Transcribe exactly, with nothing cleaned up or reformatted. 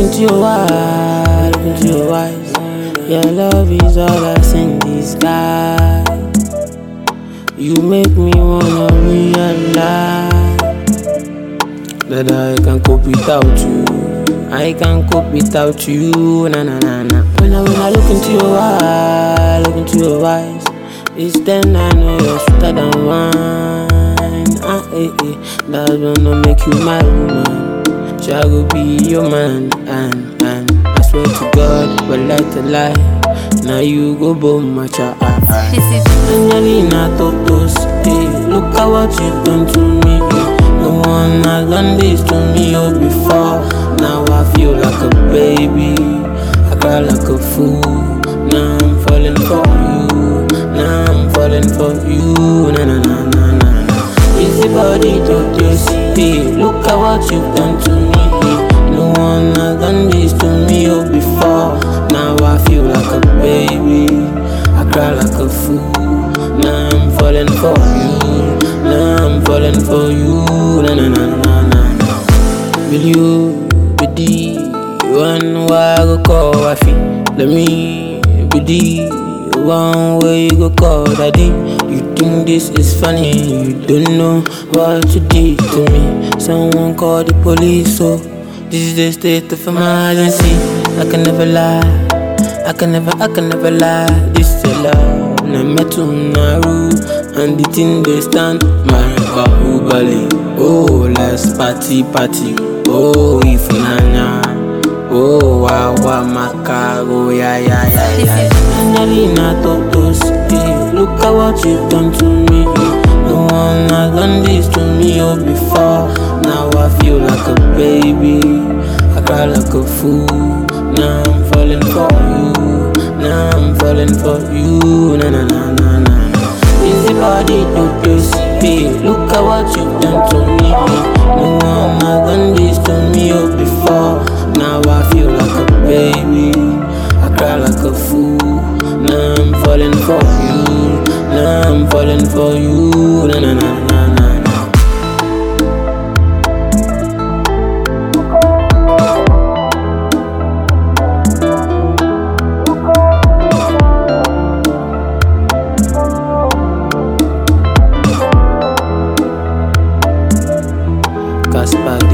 into your eyes, look into your eyes. Your love is all that's in disguise. You make me wanna realize that I can cope without you. I can cope without you. Na na na na. When I when I look into your eyes, look into your eyes, it's then I know you're sweeter than wine. Ah eh eh, that's gonna make you my woman. Shall go be your man and and I swear to God, but like a lie. Now you go boom matcha. Angelina Totos, hey, look at what you done to me. No one has done this to me oh before. Now I feel like a baby, I cry like a fool. Now I'm falling for you, now I'm falling for you. Na na na na na na. Easy body Totos, hey, look at what you've done to me. No one has done this to me oh before. Now I feel like a baby, I cry like a fool. Now I'm falling for you, now I'm falling for you. Na na na na na na. Will you be the one why I go call wifey? Let me be the one way you go call daddy. You think this is funny? You don't know what you did to me. Someone call the police, so this is the state of emergency. I can never lie, I can never, I can never lie. This is a love, na metu naru, and the thing they stand my bahubali. Oh, let's party, party. Oh, if nanya. Oh, wow, wow, makago, yeah, yeah, yeah, yeah. Angelina Totos, hey, look at what you've done to me. No one has done this to me oh before. Now I feel like a baby, I cry like a fool. Now I'm falling for you, now I'm falling for you. Na na na na na. Easy body Totos, hey, look at what you've done to me. No one has done this to me oh before. Now I feel like a baby, I cry like a fool. Now I'm falling for you, now I'm falling for you. Na na na na na na. Casper